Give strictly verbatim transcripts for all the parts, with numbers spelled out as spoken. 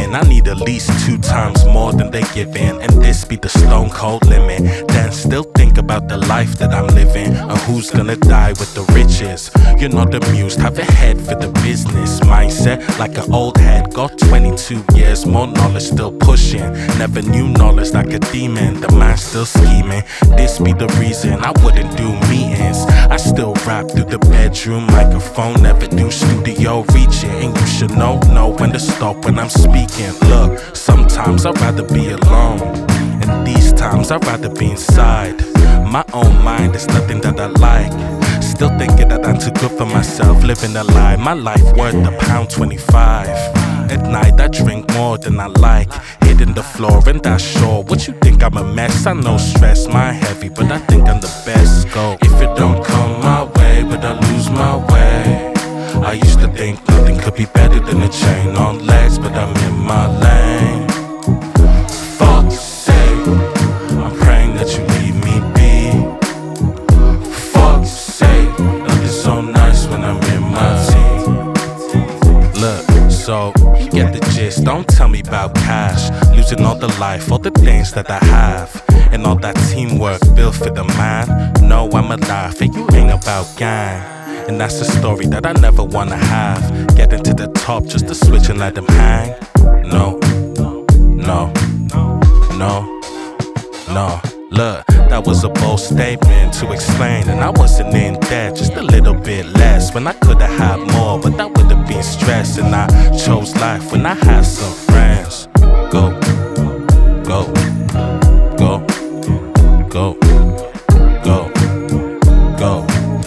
living. I need at least two times more than they giving, and this be the stone cold limit. Then still think about the life that I'm living, and who's gonna die with the riches. You're not amused, have a head for the business mindset like an old head. Got twenty-two years, more knowledge still pushing. Never knew knowledge like a demon, the man still scheming. This be the reason I wouldn't do meetings. I still rap through the bedroom microphone, never do studio reaching. And you should know, know when to stop when I'm speaking. Look, sometimes I'd rather be alone, and these times I'd rather be inside. My own mind is nothing that I like. Still thinking that I'm too good for myself, living a lie. My life worth a pound twenty-five. At night I drink more than I like, hitting the floor and that's sure. What you think, I'm a mess? I know stress, my heavy, but I think I'm the best. Go. If it don't come my way, but I lose my way. I used to think nothing could be better than a chain on legs, but I'm in my lane. Fuck's sake, I'm praying that you leave me be. Fuck's sake, nothing's so nice when I'm in my team. Look, so you get the gist, don't tell me about cash. Losing all the life, all the things that I have, and all that teamwork built for the man. No, I'm alive, and you ain't about gang. And that's a story that I never wanna have. Getting to the top just to switch and let them hang. No, no, no, no. Look, that was a bold statement to explain, and I wasn't in debt, just a little bit less. When I could've had more, but that would've been stress. And I chose life when I had some friends. Go, go, go, go, go, go.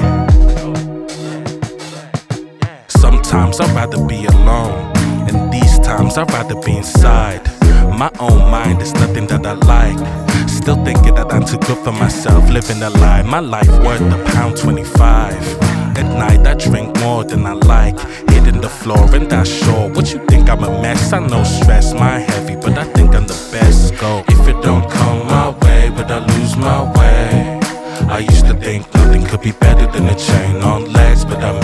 Sometimes I'd rather be alone, and these times I'd rather be inside. My own mind is nothing that I like. Still thinking that I'm too good for myself, living a lie. My life worth a pound twenty-five. At night I drink more than I like, hitting the floor and that's sure. What you think, I'm a mess? I know stress, my heavy, but I think I'm the best. Go. If it don't come my way, but I lose my way. I used to think nothing could be better than a chain on legs, but I'm